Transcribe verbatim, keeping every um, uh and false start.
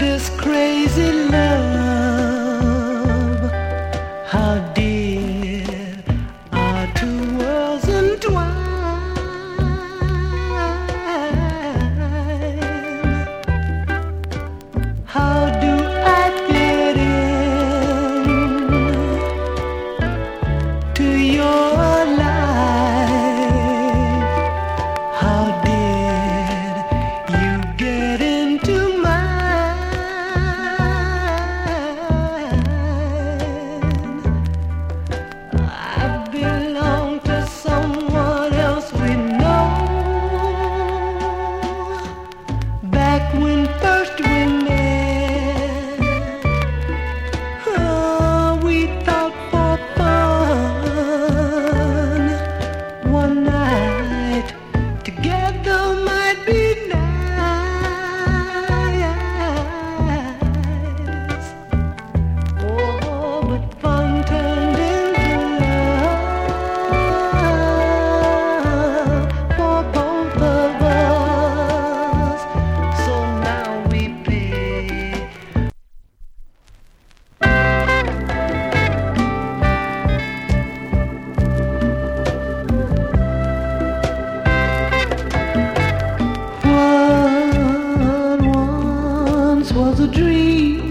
this crazy love. How did our two worlds entwine? How do I get in to your life? How did you get into mine? I belong to someone else we know. Back when first we met, oh, we thought for fun one night together might be nice. Oh, but fun turned into love for both of us. So now we pay. What once was a dream